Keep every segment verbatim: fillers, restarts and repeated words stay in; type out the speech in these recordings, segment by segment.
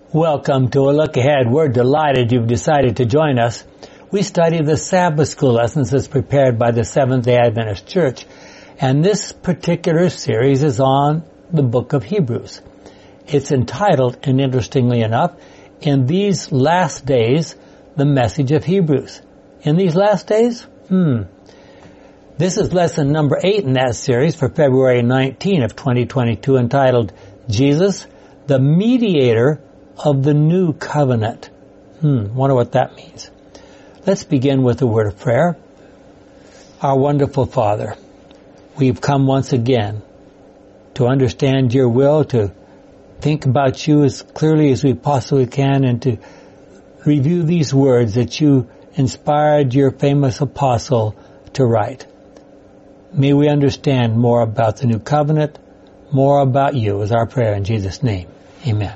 Welcome to A Look Ahead. We're delighted you've decided to join us. We study the Sabbath School lessons as prepared by the Seventh-day Adventist Church. And this particular series is on the book of Hebrews. It's entitled, and interestingly enough, In These Last Days, the Message of Hebrews. In these last days? Hmm. This is lesson number eight in that series for February nineteenth of twenty twenty-two, entitled, Jesus, the Mediator of the New Covenant. Hmm, wonder what that means. Let's begin with a word of prayer. Our wonderful Father, we've come once again to understand your will, to think about you as clearly as we possibly can, and to review these words that you inspired your famous apostle to write. May we understand more about the new covenant, more about you, is our prayer in Jesus' name. Amen.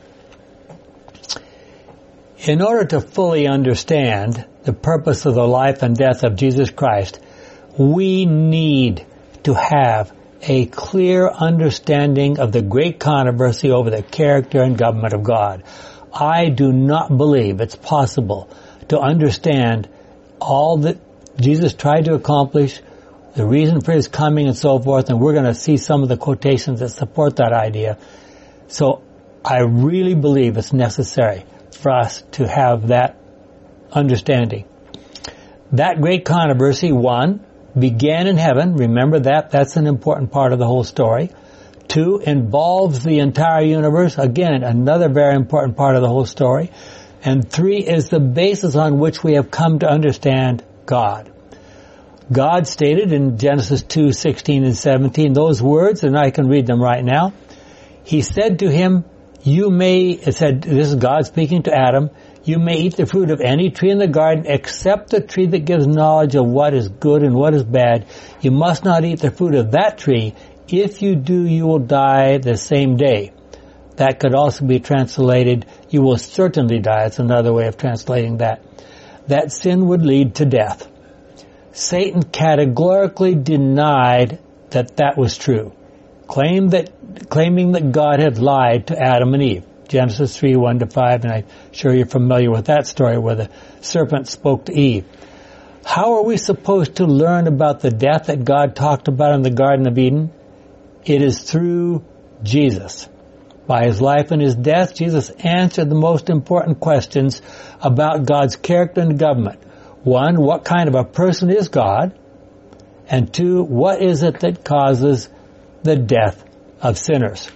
In order to fully understand the purpose of the life and death of Jesus Christ, we need to have a clear understanding of the great controversy over the character and government of God. I do not believe it's possible to understand all that Jesus tried to accomplish, the reason for his coming and so forth, and we're going to see some of the quotations that support that idea. So I really believe it's necessary for us to have that understanding. That great controversy, one, began in heaven. Remember that. That's an important part of the whole story. Two, involves the entire universe. Again, another very important part of the whole story. And three, is the basis on which we have come to understand God. God stated in Genesis two, sixteen and seventeen those words, and I can read them right now. He said to him, you may, it said, this is God speaking to Adam, you may eat the fruit of any tree in the garden except the tree that gives knowledge of what is good and what is bad. You must not eat the fruit of that tree. If you do, you will die the same day. That could also be translated, you will certainly die. It's another way of translating that. That sin would lead to death. Satan categorically denied that that was true, claimed that, claiming that God had lied to Adam and Eve. Genesis three, one to five, and I'm sure you're familiar with that story where the serpent spoke to Eve. How are we supposed to learn about the death that God talked about in the Garden of Eden? It is through Jesus. By his life and his death, Jesus answered the most important questions about God's character and government. One, what kind of a person is God? And two, what is it that causes the death of sinners?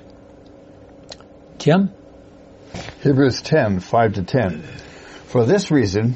Jim? Hebrews ten, five to ten. For this reason,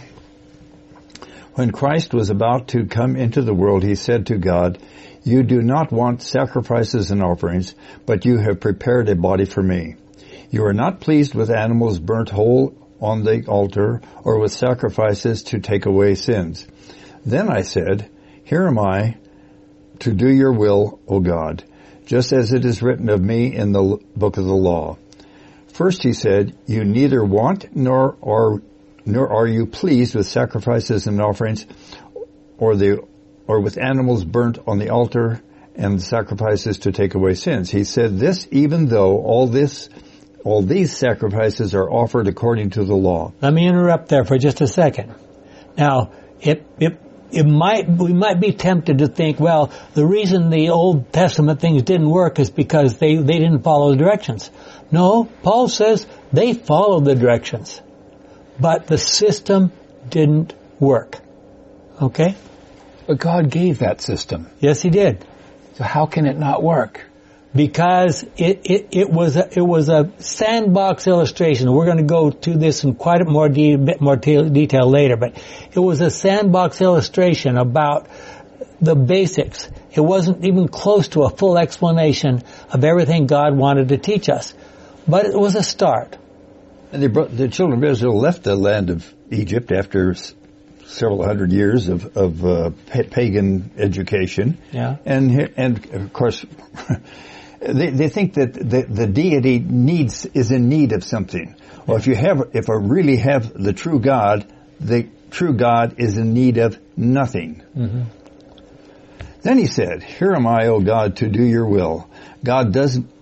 when Christ was about to come into the world, he said to God, you do not want sacrifices and offerings, but you have prepared a body for me. You are not pleased with animals burnt whole on the altar, or with sacrifices to take away sins. Then I said, here am I to do your will, O God, just as it is written of me in the book of the law. First he said, you neither want nor are, nor are you pleased with sacrifices and offerings, or the, or with animals burnt on the altar and sacrifices to take away sins. He said this even though all this All these sacrifices are offered according to the law. Let me interrupt there for just a second. Now, it, it, it might, we might be tempted to think, well, the reason the Old Testament things didn't work is because they, they didn't follow the directions. No, Paul says they followed the directions, but the system didn't work. Okay? But God gave that system. Yes, he did. So how can it not work? Because it, it, it was a, it was a sandbox illustration. We're going to go to this in quite a more de- bit more te- detail later, but it was a sandbox illustration about the basics. It wasn't even close to a full explanation of everything God wanted to teach us, but it was a start. And they brought, the children of Israel left the land of Egypt after s- several hundred years of, of uh, pa- pagan education. Yeah. And and of course. They, they think that the, the deity needs, is in need of something. Well, if you have, if I really have the true God, the true God is in need of nothing. Mm-hmm. Then he said, here am I, O God, to do your will. God doesn't,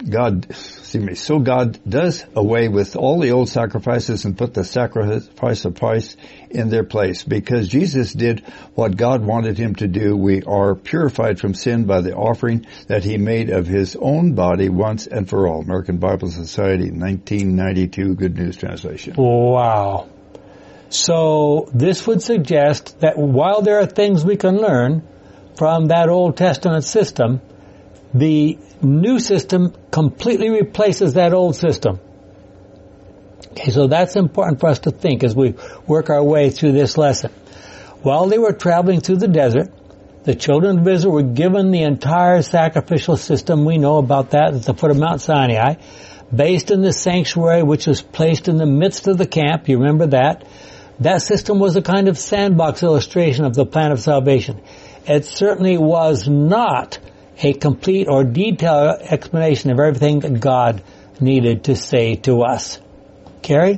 God, excuse me, so God does away with all the old sacrifices and put the sacrifice of Christ in their place. Because Jesus did what God wanted him to do, we are purified from sin by the offering that he made of his own body once and for all. American Bible Society, nineteen ninety-two, Good News Translation. Wow. So this would suggest that while there are things we can learn from that Old Testament system, the new system completely replaces that old system. Okay, so that's important for us to think as we work our way through this lesson. While they were traveling through the desert, the children of Israel were given the entire sacrificial system. We know about that at the foot of Mount Sinai, based in the sanctuary which was placed in the midst of the camp. You remember that? That system was a kind of sandbox illustration of the plan of salvation. It certainly was not a complete or detailed explanation of everything that God needed to say to us. Carrie?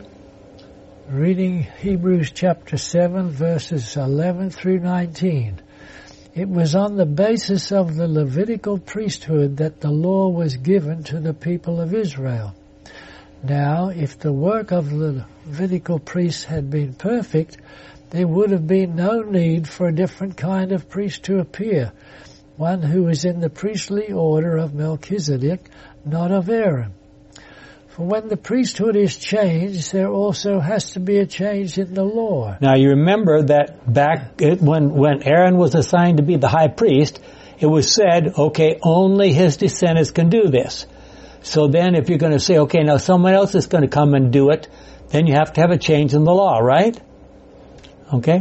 Reading Hebrews chapter seven, verses eleven through nineteen. It was on the basis of the Levitical priesthood that the law was given to the people of Israel. Now, if the work of the Levitical priests had been perfect, there would have been no need for a different kind of priest to appear, one who was in the priestly order of Melchizedek, not of Aaron. For when the priesthood is changed, there also has to be a change in the law. Now you remember that back when, when Aaron was assigned to be the high priest, it was said, okay, only his descendants can do this. So then if you're going to say, okay, now someone else is going to come and do it, then you have to have a change in the law, right? Okay?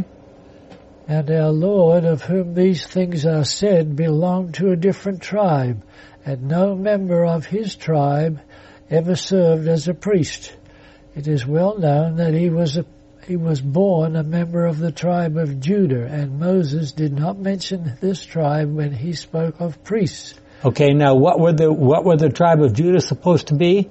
And our Lord, of whom these things are said, belonged to a different tribe, and no member of his tribe ever served as a priest. It is well known that he was a, he was born a member of the tribe of Judah, and Moses did not mention this tribe when he spoke of priests. Okay, now what were the what were the tribe of Judah supposed to be?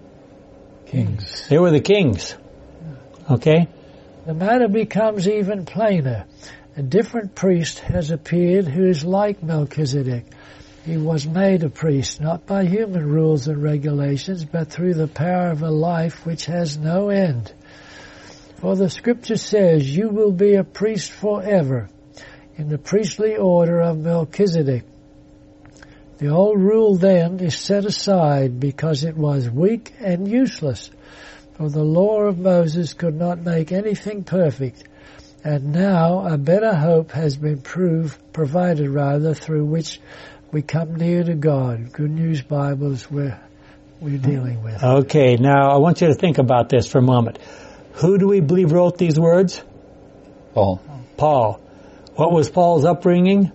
Kings. They were the kings. Okay? The matter becomes even plainer. A different priest has appeared who is like Melchizedek. He was made a priest, not by human rules and regulations, but through the power of a life which has no end. For the scripture says, you will be a priest forever, in the priestly order of Melchizedek. The old rule then is set aside because it was weak and useless, for the law of Moses could not make anything perfect. And now a better hope has been proved, provided rather, through which we come near to God. Good News Bibles we're, we're dealing with. Okay, now I want you to think about this for a moment. Who do we believe wrote these words? Paul. Paul. What was Paul's upbringing?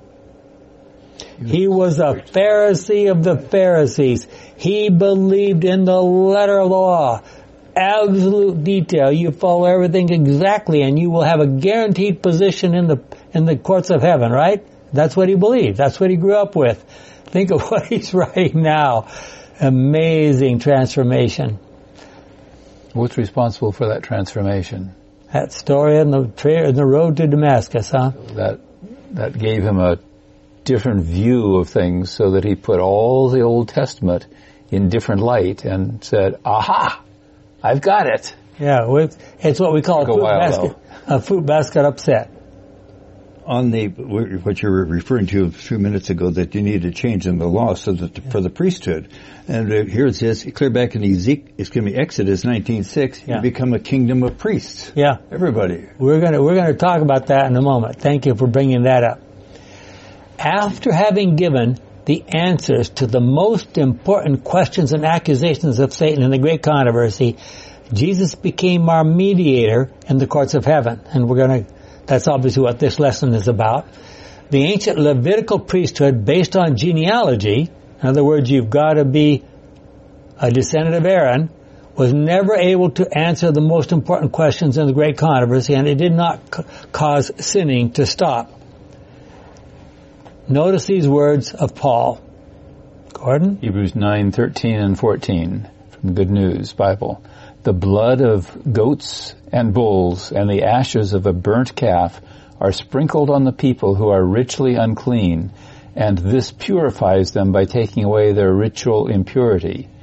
He was a Pharisee of the Pharisees. He believed in the letter of the law. Absolute detail. You follow everything exactly and you will have a guaranteed position in the in the courts of heaven, right? That's what he believed. That's what he grew up with. Think of what he's writing now. Amazing transformation. What's responsible for that transformation? That story in the tra- in the road to Damascus, huh? That that gave him a different view of things, so that he put all the Old Testament in different light and said, aha, I've got it. Yeah, it's what we call a fruit, basket, a fruit basket upset. On the, what you were referring to a few minutes ago, that you need a change in the law so that the, yeah. for the priesthood. And here it says, clear back in Ezekiel, excuse me, Exodus nineteen six, yeah. you become a kingdom of priests. Yeah. Everybody. We're gonna, we're gonna talk about that in a moment. Thank you for bringing that up. After having given the answers to the most important questions and accusations of Satan in the great controversy, Jesus became our mediator in the courts of heaven. And we're going to, that's obviously what this lesson is about. The ancient Levitical priesthood based on genealogy, in other words, you've got to be a descendant of Aaron, was never able to answer the most important questions in the great controversy, and it did not c- cause sinning to stop. Notice these words of Paul. Gordon? Hebrews nine thirteen and fourteen from Good News Bible. The blood of goats and bulls and the ashes of a burnt calf are sprinkled on the people who are ritually unclean, and this purifies them by taking away their ritual impurity.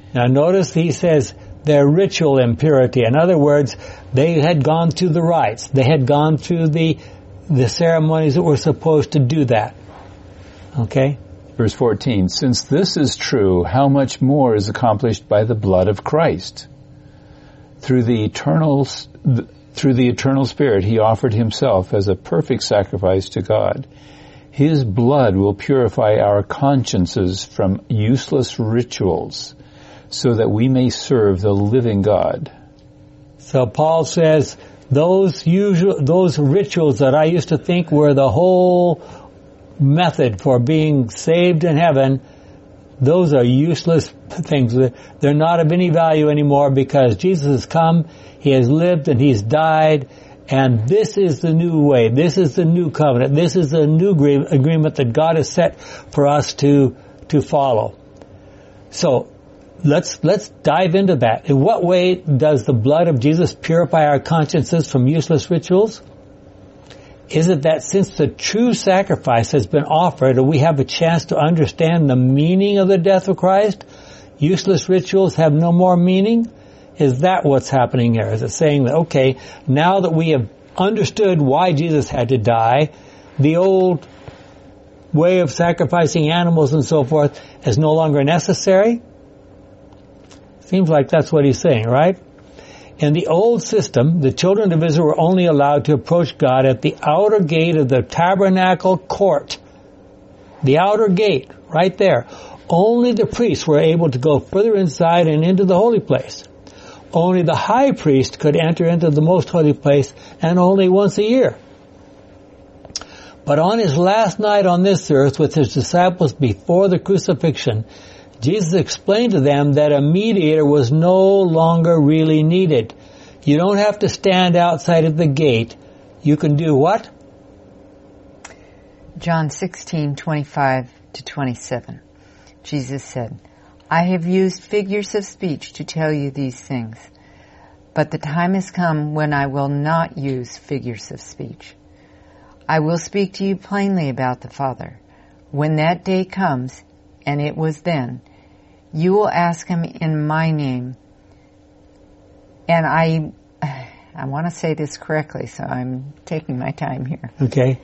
Now notice he says their ritual impurity. In other words, they had gone through the rites. They had gone through the the ceremonies that were supposed to do that. Okay? Verse fourteen, since this is true, how much more is accomplished by the blood of Christ? Through the eternal, through the eternal Spirit, he offered himself as a perfect sacrifice to God. His blood will purify our consciences from useless rituals so that we may serve the living God. So Paul says, those usual, those rituals that I used to think were the whole method for being saved in heaven, those are useless things. They're not of any value anymore because Jesus has come, he has lived, and he's died, and this is the new way. This is the new covenant. This is the new agreement that God has set for us to to follow. So let's let's dive into that. In what way does the blood of Jesus purify our consciences from useless rituals? Is it that since the true sacrifice has been offered and we have a chance to understand the meaning of the death of Christ, useless rituals have no more meaning? Is that what's happening here? Is it saying that, okay, now that we have understood why Jesus had to die, the old way of sacrificing animals and so forth is no longer necessary? Seems like that's what he's saying, right? In the old system, the children of Israel were only allowed to approach God at the outer gate of the tabernacle court. The outer gate, right there. Only the priests were able to go further inside and into the holy place. Only the high priest could enter into the most holy place, and only once a year. But on his last night on this earth with his disciples before the crucifixion, Jesus explained to them that a mediator was no longer really needed. You don't have to stand outside of the gate. You can do what? John sixteen, twenty-five to twenty-seven. Jesus said, I have used figures of speech to tell you these things, but the time has come when I will not use figures of speech. I will speak to you plainly about the Father. When that day comes, and it was then, you will ask him in my name. And I, I want to say this correctly, so I'm taking my time here. Okay.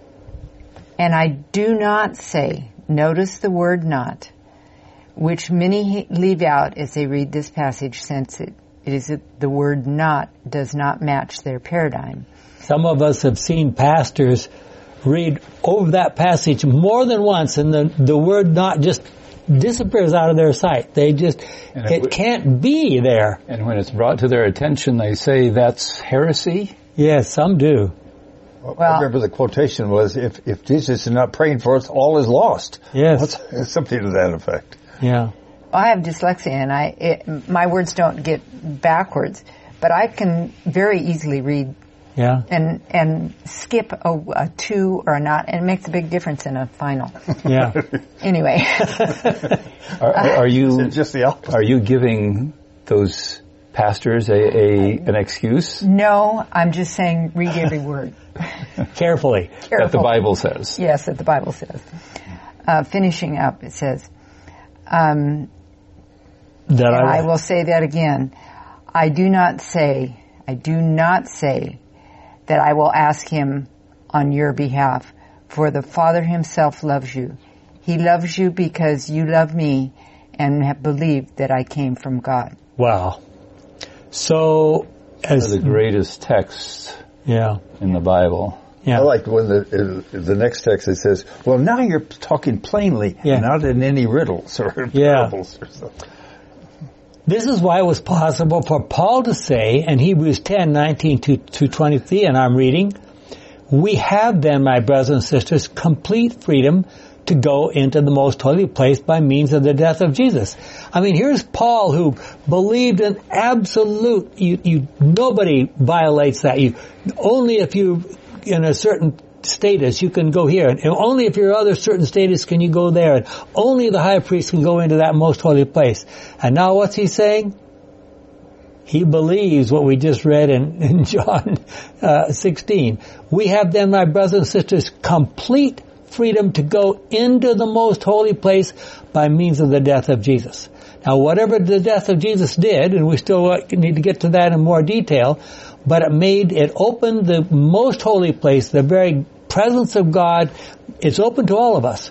And I do not say, notice the word not, which many leave out as they read this passage, since it, it is the word not does not match their paradigm. Some of us have seen pastors read over that passage more than once, and the, the word not just disappears out of their sight. They just, it, it can't be there. And when it's brought to their attention, they say that's heresy? Yes, some do. Well, I remember the quotation was, if, if Jesus is not praying for us, all is lost. Yes. What's, something to that effect. Yeah. I have dyslexia, and I it, my words don't get backwards, but I can very easily read Yeah. and and skip a, a two or a not, and it makes a big difference in a final. Yeah. Anyway. are, are, are you just the opposite. Are you giving those pastors a, a an excuse? No, I'm just saying read every word. Carefully. Careful. That the Bible says. Yes, that the Bible says. Uh, finishing up, it says, um, that and I, I will say that again. I do not say, I do not say that I will ask him on your behalf, for the Father himself loves you. He loves you because you love me and have believed that I came from God. Wow. So, as the greatest text yeah. in the Bible. Yeah. I like when the the next text it says, well, now you're talking plainly, yeah. not in any riddles or yeah. parables or something. This is why it was possible for Paul to say in Hebrews ten, nineteen to twenty-three, and I'm reading, we have then, my brothers and sisters, complete freedom to go into the most holy place by means of the death of Jesus. I mean, here's Paul who believed in absolute, you, you, nobody violates that. You, only if you, in a certain status, you can go here. And only if you're other certain status can you go there. And only the high priest can go into that most holy place. And now what's he saying? He believes what we just read in, in John uh, sixteen. We have then, my brothers and sisters, complete freedom to go into the most holy place by means of the death of Jesus. Now, whatever the death of Jesus did, and we still need to get to that in more detail, but it made, it opened the most holy place, the very presence of God. It's open to all of us.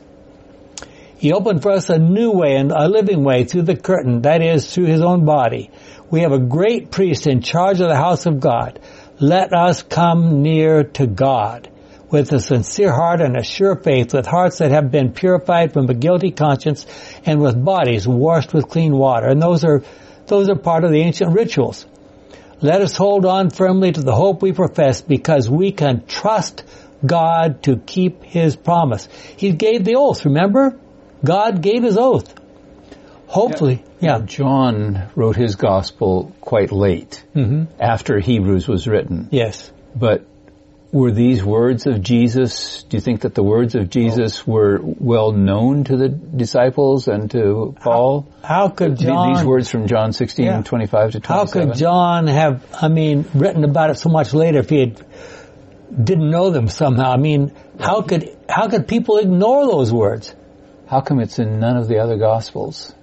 He opened for us a new way and a living way through the curtain, that is, through His own body. We have a great priest in charge of the house of God. Let us come near to God with a sincere heart and a sure faith, with hearts that have been purified from a guilty conscience, and with bodies washed with clean water. And those are, those are part of the ancient rituals. Let us hold on firmly to the hope we profess, because we can trust God to keep His promise. He gave the oath, remember? God gave His oath. Hopefully, yeah. yeah. John wrote his gospel quite late, mm-hmm. after Hebrews was written. Yes. But were these words of Jesus, do you think that the words of Jesus oh. were well known to the disciples and to Paul? How, how could John... These words from John sixteen, yeah. twenty-five to twenty-seven. How could John have, I mean, written about it so much later if he had, didn't know them somehow? I mean, how could, how could people ignore those words? How come it's in none of the other Gospels?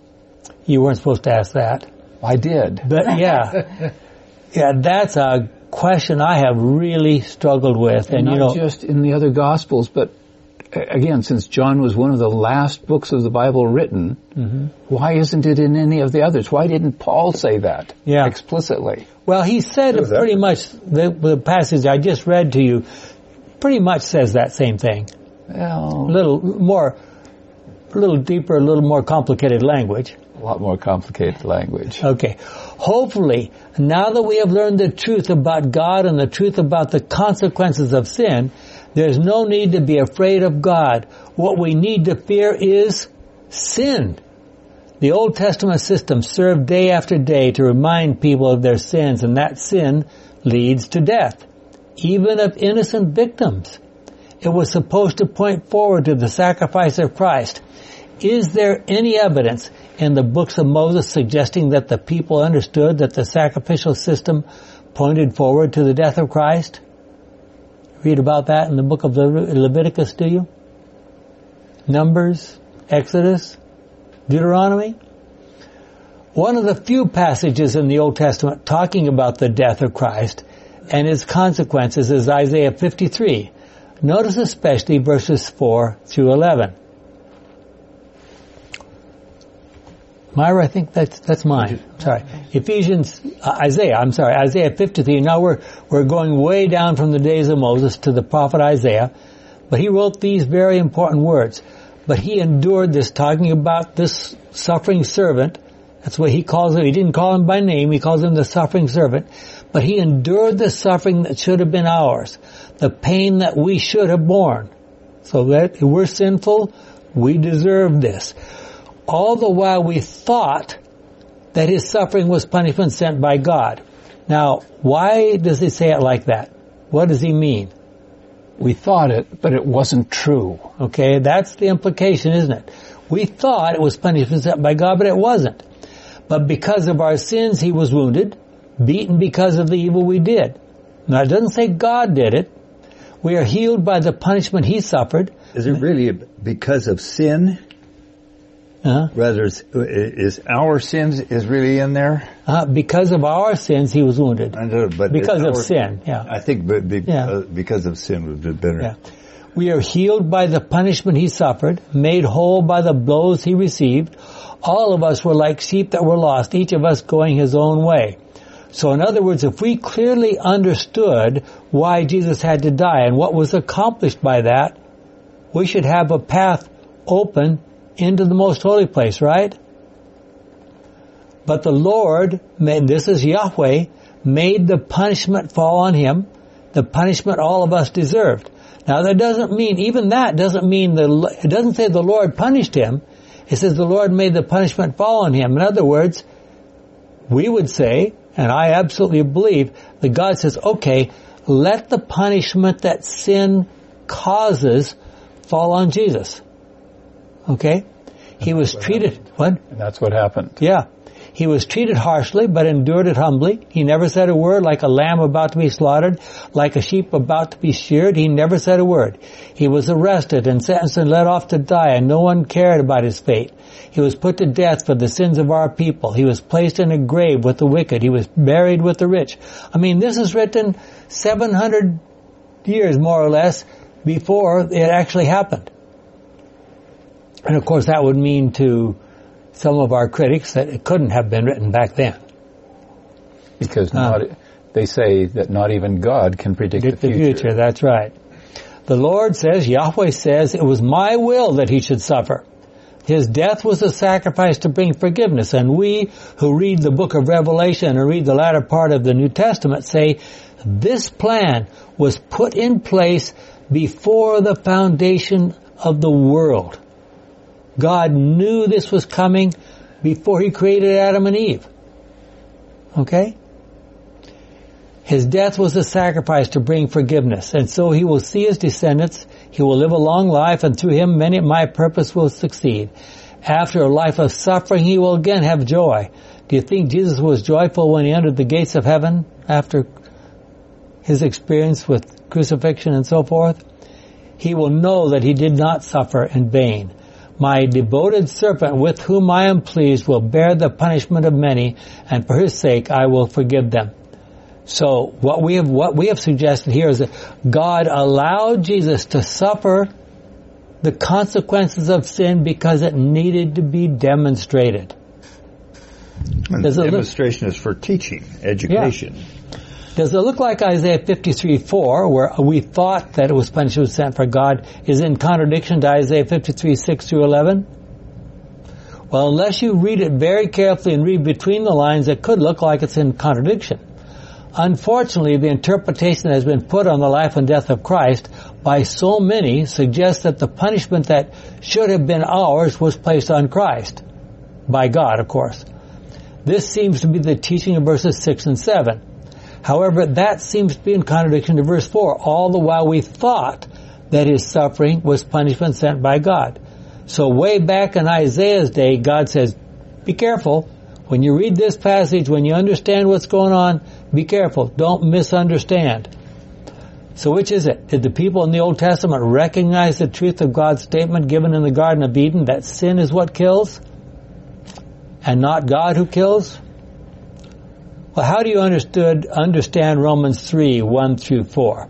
You weren't supposed to ask that. I did. But yeah, yeah, that's a question I have really struggled with. And, and not you know, just in the other Gospels, but again, since John was one of the last books of the Bible written, mm-hmm. why isn't it in any of the others? Why didn't Paul say that yeah. explicitly? Well, he said it pretty much, the, the passage I just read to you pretty much says that same thing. Well, a little more, a little deeper, a little more complicated language. A lot more complicated language. Okay. Hopefully, now that we have learned the truth about God and the truth about the consequences of sin, there's no need to be afraid of God. What we need to fear is sin. The Old Testament system served day after day to remind people of their sins, and that sin leads to death, even of innocent victims. It was supposed to point forward to the sacrifice of Christ. Is there any evidence in the books of Moses suggesting that the people understood that the sacrificial system pointed forward to the death of Christ? Read about that in the book of Le- Leviticus, do you? Numbers, Exodus, Deuteronomy? One of the few passages in the Old Testament talking about the death of Christ and its consequences is Isaiah fifty-three. Notice especially verses four through eleven. Myra, I think that's that's mine. Sorry, Ephesians, uh, Isaiah. I'm sorry, Isaiah fifty-three. Now we're we're going way down from the days of Moses to the prophet Isaiah, but he wrote these very important words. But he endured this, talking about this suffering servant. That's what he calls him. He didn't call him by name. He calls him the suffering servant. But he endured the suffering that should have been ours, the pain that we should have borne. So that if we're sinful, we deserve this. All the while we thought that his suffering was punishment sent by God. Now, why does he say it like that? What does he mean? We thought it, but it wasn't true. Okay, that's the implication, isn't it? We thought it was punishment sent by God, but it wasn't. But because of our sins, he was wounded, beaten because of the evil we did. Now, it doesn't say God did it. We are healed by the punishment he suffered. Is it really because of sin? Uh-huh. Rather, is, is our sins is really in there? Uh, because of our sins, he was wounded. I know, but because of our, sin, yeah. I think but be, yeah. uh, because of sin would be better. Yeah. We are healed by the punishment he suffered, made whole by the blows he received. All of us were like sheep that were lost, each of us going his own way. So in other words, if we clearly understood why Jesus had to die and what was accomplished by that, we should have a path open into the most holy place, right? But the Lord, made, this is Yahweh, made the punishment fall on him, the punishment all of us deserved. Now that doesn't mean, even that doesn't mean, the, it doesn't say the Lord punished him. It says the Lord made the punishment fall on him. In other words, we would say, and I absolutely believe, that God says, okay, let the punishment that sin causes fall on Jesus. Okay? He was treated, what? And that's what happened. Yeah. He was treated harshly, but endured it humbly. He never said a word. Like a lamb about to be slaughtered, like a sheep about to be sheared, he never said a word. He was arrested and sentenced and led off to die, and no one cared about his fate. He was put to death for the sins of our people. He was placed in a grave with the wicked. He was buried with the rich. I mean, this is written seven hundred years, more or less, before it actually happened. And of course, that would mean to some of our critics that it couldn't have been written back then. Because not, uh, they say that not even God can predict, predict the future. the future. That's right. The Lord says, Yahweh says, it was my will that he should suffer. His death was a sacrifice to bring forgiveness. And we who read the book of Revelation and read the latter part of the New Testament say, this plan was put in place before the foundation of the world. God knew this was coming before he created Adam and Eve. Okay? His death was a sacrifice to bring forgiveness, and so he will see his descendants. He will live a long life, and through him many my purpose will succeed. After a life of suffering, he will again have joy. Do you think Jesus was joyful when he entered the gates of heaven after his experience with crucifixion and so forth? He will know that he did not suffer in vain. My devoted servant with whom I am pleased will bear the punishment of many, and for his sake I will forgive them. So what we have, what we have suggested here is that God allowed Jesus to suffer the consequences of sin because it needed to be demonstrated. And the demonstration look, is for teaching, education. Yeah. Does it look like Isaiah fifty-three four, where we thought that it was punishment sent for God, is in contradiction to Isaiah fifty-three six through eleven? Well, unless you read it very carefully and read between the lines, it could look like it's in contradiction. Unfortunately, the interpretation that has been put on the life and death of Christ by so many suggests that the punishment that should have been ours was placed on Christ. By God, of course. This seems to be the teaching of verses six and seven. However, that seems to be in contradiction to verse four, all the while we thought that his suffering was punishment sent by God. So way back in Isaiah's day, God says, be careful. When you read this passage, when you understand what's going on, be careful. Don't misunderstand. So which is it? Did the people in the Old Testament recognize the truth of God's statement given in the Garden of Eden, that sin is what kills, and not God who kills? Well, how do you understood, understand Romans three, one through four?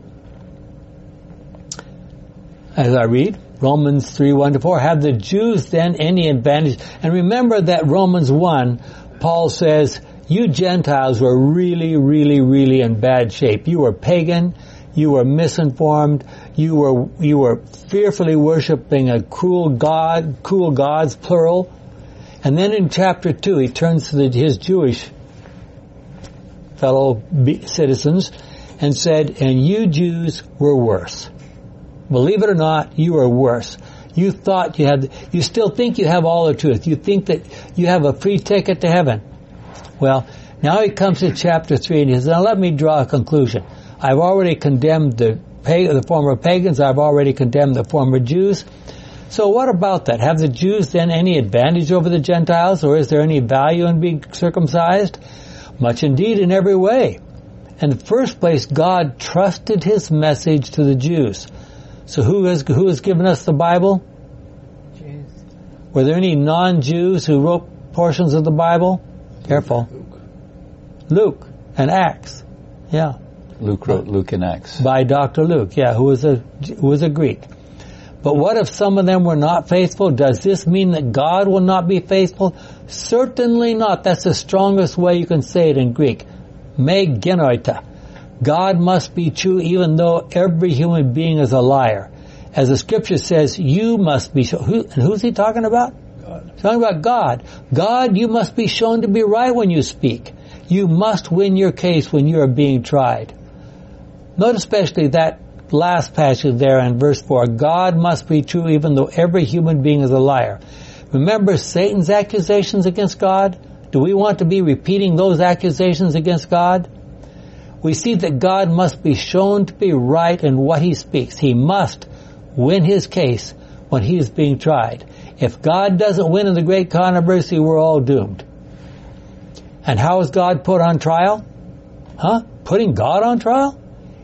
As I read, Romans three, one to four, have the Jews then any advantage? And remember that Romans one, Paul says, you Gentiles were really, really, really in bad shape. You were pagan, you were misinformed, you were, you were fearfully worshiping a cruel God, cruel gods, plural. And then in chapter two, he turns to the, his Jewish fellow citizens and said, and you Jews were worse. Believe it or not, you are worse. You thought you had, you still think you have all the truth. You think that you have a free ticket to heaven. Well, now he comes to chapter three and he says, now let me draw a conclusion. I've already condemned the, the former pagans. I've already condemned the former Jews. So what about that? Have the Jews then any advantage over the Gentiles, or is there any value in being circumcised? Much indeed, in every way. In the first place, God trusted his message to the Jews. So who has, who has given us the Bible? Jews. Were there any non-Jews who wrote portions of the Bible? Careful. Luke. Luke and Acts. Yeah. Luke wrote Luke and Acts. By Doctor Luke, yeah, who was a, who was a Greek. But what if some of them were not faithful? Does this mean that God will not be faithful? Certainly not. That's the strongest way you can say it in Greek. Me genoita. God must be true even though every human being is a liar. As the scripture says, you must be, who, and who's he talking about? God. He's talking about God. God, you must be shown to be right when you speak. You must win your case when you are being tried. Note especially that last passage there in verse four. God must be true even though every human being is a liar. Remember Satan's accusations against God? Do we want to be repeating those accusations against God? We see that God must be shown to be right in what he speaks. He must win his case when he is being tried. If God doesn't win in the great controversy, we're all doomed. And how is God put on trial? Huh? Putting God on trial?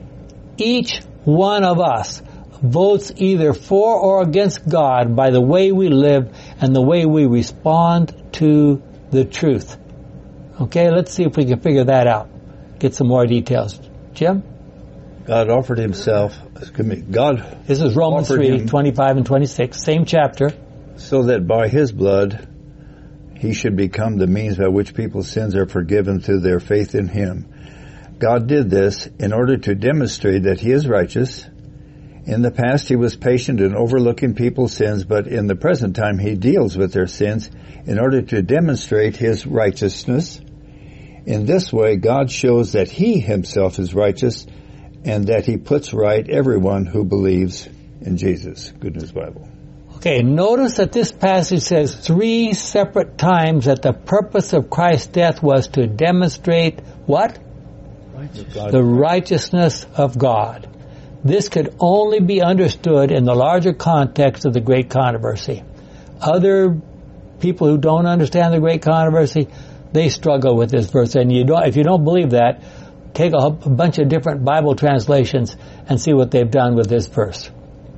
Each one of us votes either for or against God by the way we live and the way we respond to the truth. Okay, let's see if we can figure that out. Get some more details. Jim? God offered himself, excuse me, God This is Romans three, him, twenty-five and twenty-six, same chapter. So that by his blood he should become the means by which people's sins are forgiven through their faith in him. God did this in order to demonstrate that he is righteous. In the past he was patient in overlooking people's sins, but in the present time he deals with their sins in order to demonstrate his righteousness. In this way, God shows that he himself is righteous and that he puts right everyone who believes in Jesus. Good News Bible. Okay, notice that this passage says three separate times that the purpose of Christ's death was to demonstrate what? Righteous. The righteousness of God. This could only be understood in the larger context of the Great Controversy. Other people who don't understand the Great Controversy, they struggle with this verse. And you don't, if you don't believe that, take a, a bunch of different Bible translations and see what they've done with this verse.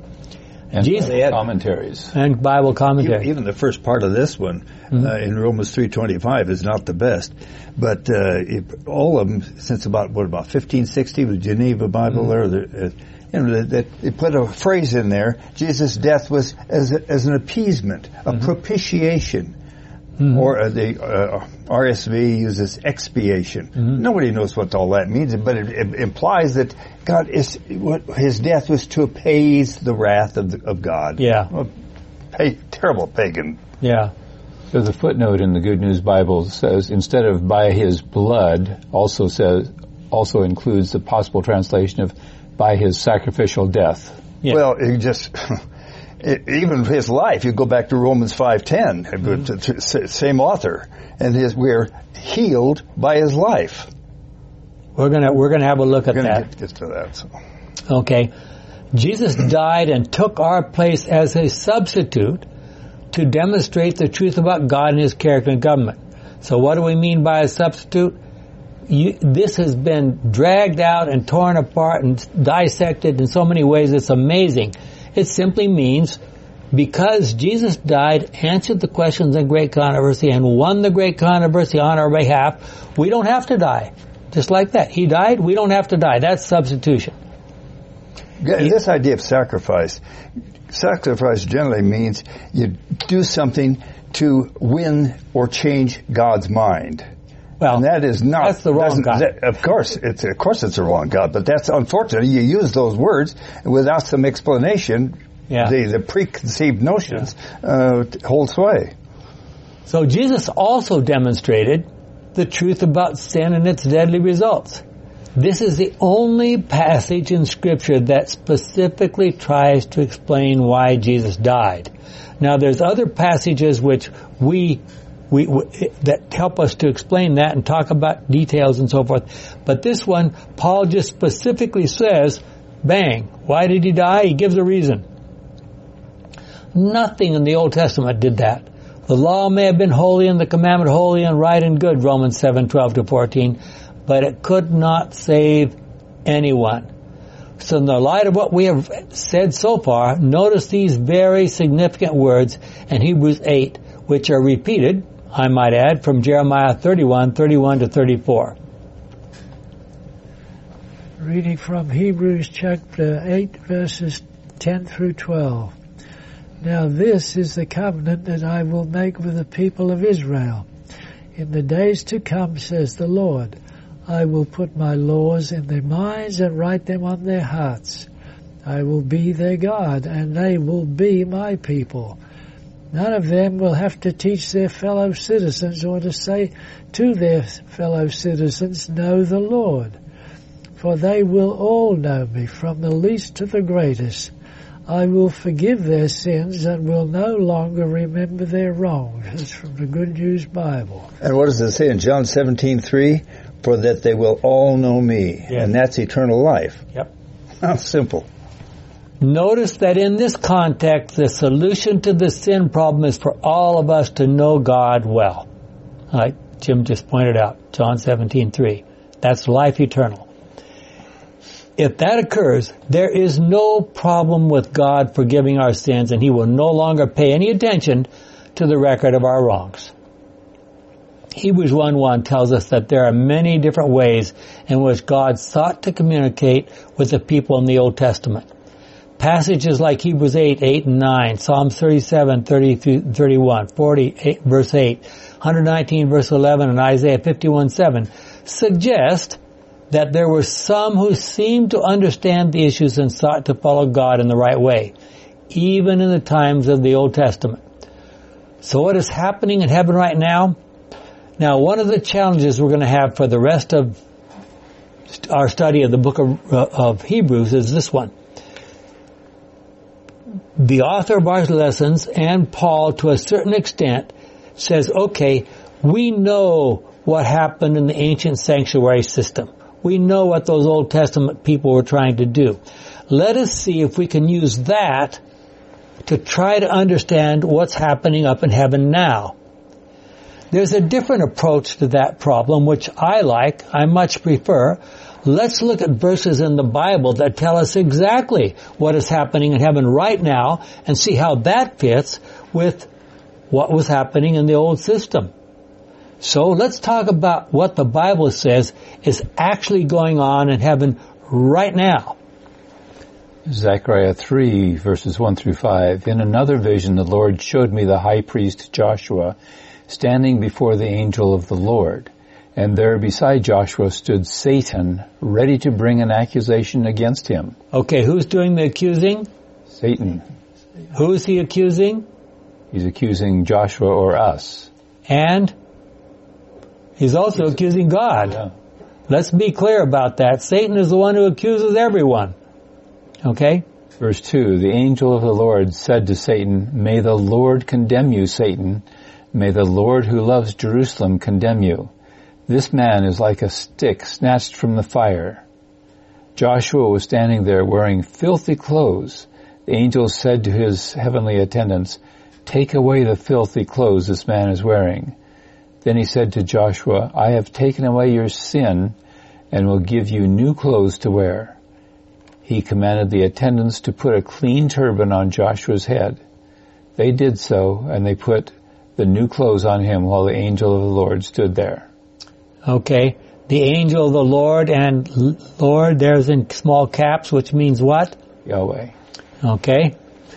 And Jesus, commentaries. And Bible commentary. Even the first part of this one mm-hmm. uh, in Romans three twenty-five is not the best. But uh, it, all of them, since about, what, about fifteen sixty, with Geneva Bible mm-hmm. there, uh, you know, that they put a phrase in there, Jesus' death was as, a, as an appeasement, a mm-hmm. propitiation. Mm-hmm. Or uh, the uh, R S V uses expiation. Mm-hmm. Nobody knows what all that means, but it, it implies that God is what his death was to appease the wrath of the, of God. Yeah, well, pay, terrible pagan. Yeah. So the footnote in the Good News Bible says instead of by his blood, also says also includes the possible translation of by his sacrificial death. Yeah. Well, it just. Even his life, you go back to Romans five ten, mm-hmm. same author, and his, we're healed by his life. We're gonna we're gonna have a look at we're that. Get, get to that. So. Okay, Jesus died and took our place as a substitute to demonstrate the truth about God and His character and government. So, what do we mean by a substitute? You, this has been dragged out and torn apart and dissected in so many ways. It's amazing. It simply means because Jesus died, answered the questions in Great Controversy, and won the Great Controversy on our behalf, we don't have to die. Just like that. He died, we don't have to die. That's substitution. This idea of sacrifice, sacrifice generally means you do something to win or change God's mind. Well, and that is not. That's the wrong God. That, of course, it's of course it's the wrong God, but that's unfortunate. You use those words without some explanation. Yeah. The the preconceived notions yeah. uh, hold sway. So Jesus also demonstrated the truth about sin and its deadly results. This is the only passage in Scripture that specifically tries to explain why Jesus died. Now, there's other passages which we. We, we, that help us to explain that and talk about details and so forth. But this one, Paul just specifically says, bang, why did he die? He gives a reason. Nothing in the Old Testament did that. The law may have been holy and the commandment holy and right and good, Romans seven, twelve to fourteen, but it could not save anyone. So in the light of what we have said so far, notice these very significant words in Hebrews eight, which are repeated, I might add, from Jeremiah thirty-one, thirty-one to thirty-four. Reading from Hebrews chapter eight, verses ten through twelve. Now this is the covenant that I will make with the people of Israel. In the days to come, says the Lord, I will put my laws in their minds and write them on their hearts. I will be their God, and they will be my people. None of them will have to teach their fellow citizens or to say to their fellow citizens, know the Lord. For they will all know me, from the least to the greatest. I will forgive their sins and will no longer remember their wrongs. That's from the Good News Bible. And what does it say in John seventeen three? For that they will all know me. Yes. And that's eternal life. Yep. How simple. Notice that in this context, the solution to the sin problem is for all of us to know God well. All right? Jim just pointed out, John seventeen three. That's life eternal. If that occurs, there is no problem with God forgiving our sins, and He will no longer pay any attention to the record of our wrongs. Hebrews one one tells us that there are many different ways in which God sought to communicate with the people in the Old Testament. Passages like Hebrews eight, eight and nine, Psalms thirty-seven, thirty through thirty-one, forty, verse eight, one nineteen, verse eleven, and Isaiah fifty-one, seven suggest that there were some who seemed to understand the issues and sought to follow God in the right way, even in the times of the Old Testament. So what is happening in heaven right now? Now, one of the challenges we're going to have for the rest of our study of the book of, uh, of Hebrews is this one. The author of our lessons and Paul, to a certain extent, says, okay, we know what happened in the ancient sanctuary system. We know what those Old Testament people were trying to do. Let us see if we can use that to try to understand what's happening up in heaven now. There's a different approach to that problem, which I like, I much prefer. Let's look at verses in the Bible that tell us exactly what is happening in heaven right now and see how that fits with what was happening in the old system. So let's talk about what the Bible says is actually going on in heaven right now. Zechariah three, verses one through five. In another vision, the Lord showed me the high priest Joshua standing before the angel of the Lord. And there beside Joshua stood Satan, ready to bring an accusation against him. Okay, who's doing the accusing? Satan. Who is he accusing? He's accusing Joshua or us. And he's also he's, accusing God. Yeah. Let's be clear about that. Satan is the one who accuses everyone. Okay? Verse two, the angel of the Lord said to Satan, May the Lord condemn you, Satan. May the Lord who loves Jerusalem condemn you. This man is like a stick snatched from the fire. Joshua was standing there wearing filthy clothes. The angel said to his heavenly attendants, Take away the filthy clothes this man is wearing. Then he said to Joshua, I have taken away your sin and will give you new clothes to wear. He commanded the attendants to put a clean turban on Joshua's head. They did so, and they put the new clothes on him while the angel of the Lord stood there. Okay. The angel of the Lord, and Lord, there's in small caps, which means what? Yahweh. Okay.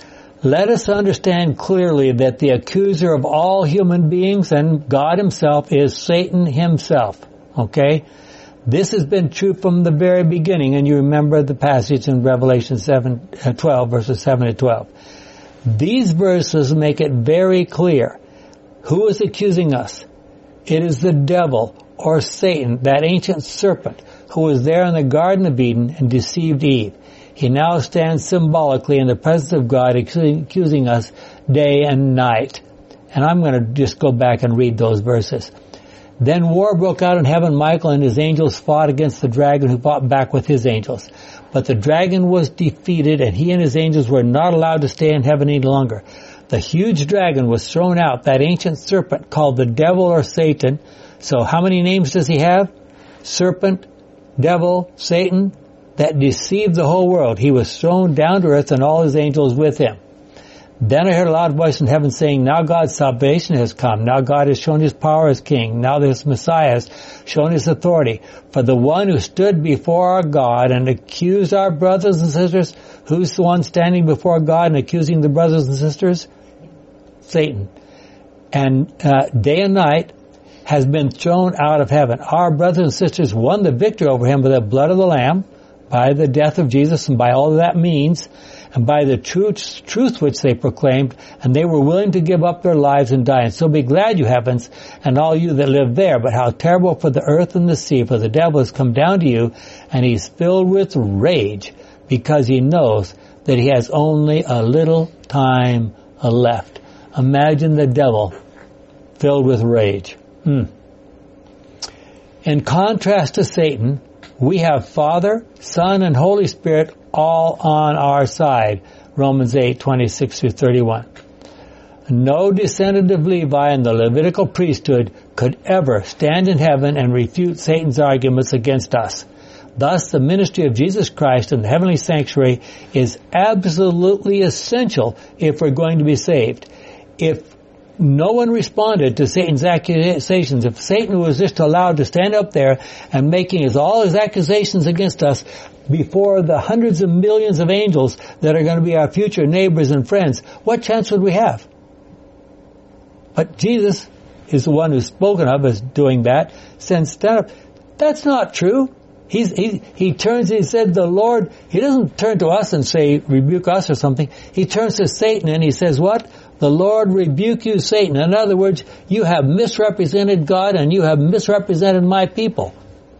Let us understand clearly that the accuser of all human beings and God himself is Satan himself. Okay. This has been true from the very beginning, and you remember the passage in Revelation seven, twelve, verses seven to twelve. These verses make it very clear. Who is accusing us? It is the devil, or Satan, that ancient serpent, who was there in the Garden of Eden and deceived Eve. He now stands symbolically in the presence of God, accusing us day and night. And I'm going to just go back and read those verses. Then war broke out in heaven. Michael and his angels fought against the dragon, who fought back with his angels. But the dragon was defeated, and he and his angels were not allowed to stay in heaven any longer. The huge dragon was thrown out, that ancient serpent called the devil or Satan. So how many names does he have? Serpent, devil, Satan, that deceived the whole world. He was thrown down to earth and all his angels with him. Then I heard a loud voice in heaven saying, Now God's salvation has come. Now God has shown his power as king. Now this Messiah has shown his authority. For the one who stood before our God and accused our brothers and sisters, who's the one standing before God and accusing the brothers and sisters? Satan. And uh, day and night has been thrown out of heaven. Our brothers and sisters won the victory over him by the blood of the Lamb, by the death of Jesus, and by all that means, and by the truth, truth which they proclaimed, and they were willing to give up their lives and die. And so be glad, you heavens, and all you that live there. But how terrible for the earth and the sea, for the devil has come down to you, and he's filled with rage, because he knows that he has only a little time left. Imagine the devil filled with rage. Hmm. In contrast to Satan, we have Father, Son, and Holy Spirit all on our side. Romans eight, twenty-six through thirty-one. No descendant of Levi in the Levitical priesthood could ever stand in heaven and refute Satan's arguments against us. Thus, the ministry of Jesus Christ in the heavenly sanctuary is absolutely essential if we're going to be saved. If no one responded to Satan's accusations, if Satan was just allowed to stand up there and making his, all his accusations against us before the hundreds of millions of angels that are going to be our future neighbors and friends, what chance would we have? But Jesus is the one who's spoken of as doing that, said, stand up. That's not true. He's, he, he turns, he said, the Lord, he doesn't turn to us and say, rebuke us or something. He turns to Satan and he says, what? The Lord rebuke you, Satan. In other words, you have misrepresented God and you have misrepresented my people.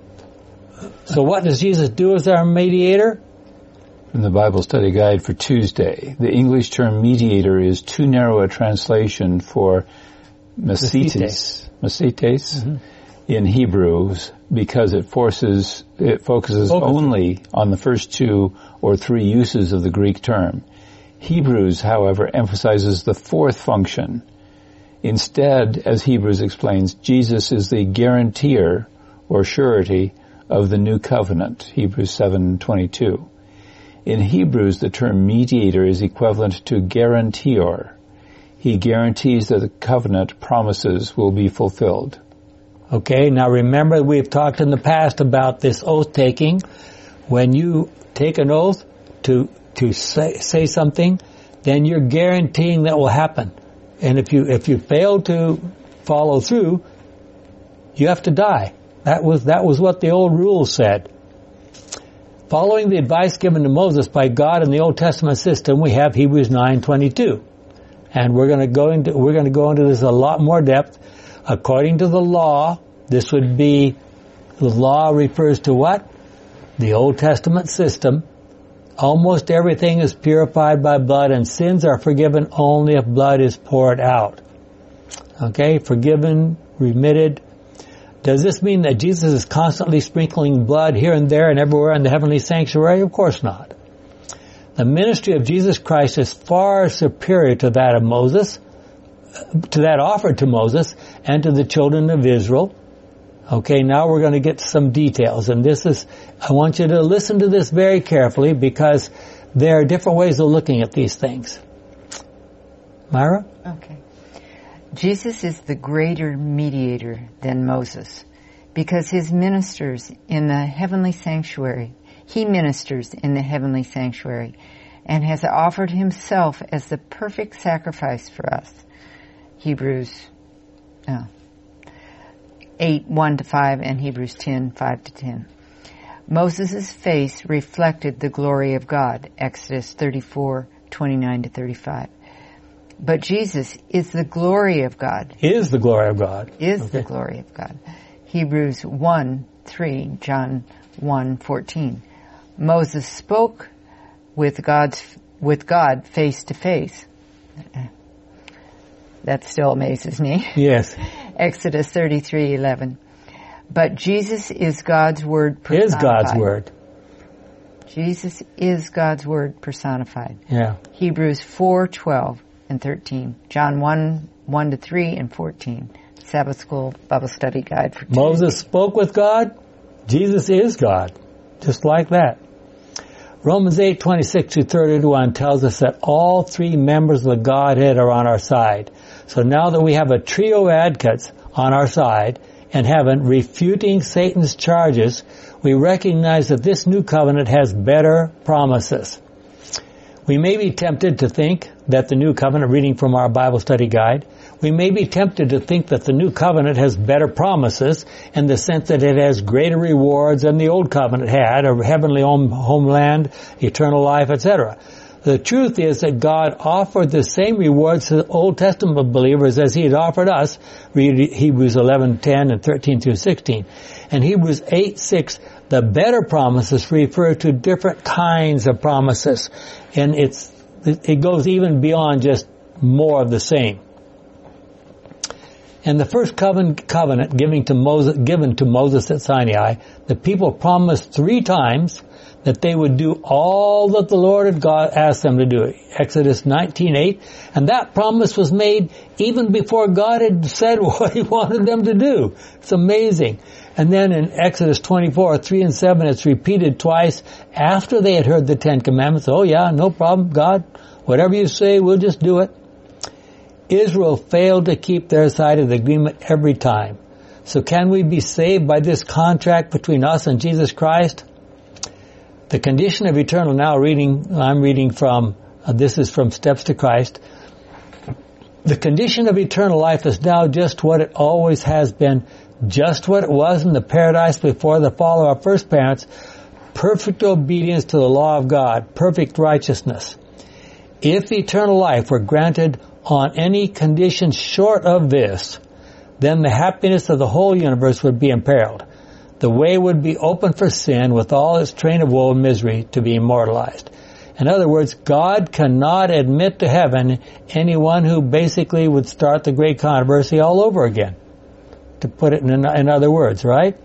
So what does Jesus do as our mediator? From the Bible Study Guide for Tuesday, the English term mediator is too narrow a translation for Mesites, Mesites mm-hmm. in Hebrews, because it forces, it focuses Focus. only on the first two or three uses of the Greek term. Hebrews, however, emphasizes the fourth function. Instead, as Hebrews explains, Jesus is the guarantor or surety of the new covenant, Hebrews seven twenty-two. In Hebrews, the term mediator is equivalent to guarantor. He guarantees that the covenant promises will be fulfilled. Okay, now remember we've talked in the past about this oath-taking. When you take an oath to to say, say something, then you're guaranteeing that will happen. And if you if you fail to follow through, you have to die. That was that was what the old rules said. Following the advice given to Moses by God in the Old Testament system, we have Hebrews nine twenty-two. And we're going to go into we're going to go into this a lot more depth. According to the law, this would be, the law refers to what? The Old Testament system. Almost everything is purified by blood, and sins are forgiven only if blood is poured out. Okay, forgiven, remitted. Does this mean that Jesus is constantly sprinkling blood here and there and everywhere in the heavenly sanctuary? Of course not. The ministry of Jesus Christ is far superior to that of Moses, to that offered to Moses and to the children of Israel. Okay, now we're going to get some details, and this is, I want you to listen to this very carefully because there are different ways of looking at these things. Myra? Okay. Jesus is the greater mediator than Moses because his ministers in the heavenly sanctuary, he ministers in the heavenly sanctuary and has offered himself as the perfect sacrifice for us. Hebrews oh, eight, one to five and Hebrews ten, five to ten. Moses' face reflected the glory of God, Exodus thirty-four, twenty-nine to thirty-five. But Jesus is the glory of God. Is the glory of God. Is okay. the glory of God. Hebrews one, three, John one, fourteen. Moses spoke with God's, with God face to face. That still amazes me. Yes. Exodus thirty-three, eleven. But Jesus is God's word personified. Is God's word. Jesus is God's word personified. Yeah. Hebrews four, twelve and thirteen. John one, one to three and fourteen. Sabbath School Bible Study Guide for Tuesday. Moses spoke with God. Jesus is God. Just like that. Romans eight, twenty-six to thirty-one tells us that all three members of the Godhead are on our side. So now that we have a trio of advocates on our side in heaven refuting Satan's charges, we recognize that this new covenant has better promises. We may be tempted to think that the new covenant, reading from our Bible study guide, we may be tempted to think that the new covenant has better promises in the sense that it has greater rewards than the old covenant had, a heavenly home, homeland, eternal life, et cetera. The truth is that God offered the same rewards to the Old Testament believers as He had offered us. Read Hebrews eleven, ten and thirteen through sixteen. And Hebrews eight, six, the better promises refer to different kinds of promises. And it's, it goes even beyond just more of the same. In the first covenant, covenant given to Moses, given to Moses at Sinai, the people promised three times that they would do all that the Lord had God asked them to do. Exodus nineteen eight, and that promise was made even before God had said what He wanted them to do. It's amazing. And then in Exodus twenty-four three and seven, it's repeated twice after they had heard the Ten Commandments. Oh yeah, no problem, God. Whatever you say, we'll just do it. Israel failed to keep their side of the agreement every time. So can we be saved by this contract between us and Jesus Christ? The condition of eternal, now reading, I'm reading from, uh, this is from Steps to Christ. The condition of eternal life is now just what it always has been, just what it was in the paradise before the fall of our first parents, perfect obedience to the law of God, perfect righteousness. If eternal life were granted on any condition short of this, then the happiness of the whole universe would be imperiled. The way would be open for sin with all its train of woe and misery to be immortalized. In other words, God cannot admit to heaven anyone who basically would start the great controversy all over again, to put it in, in other words, right?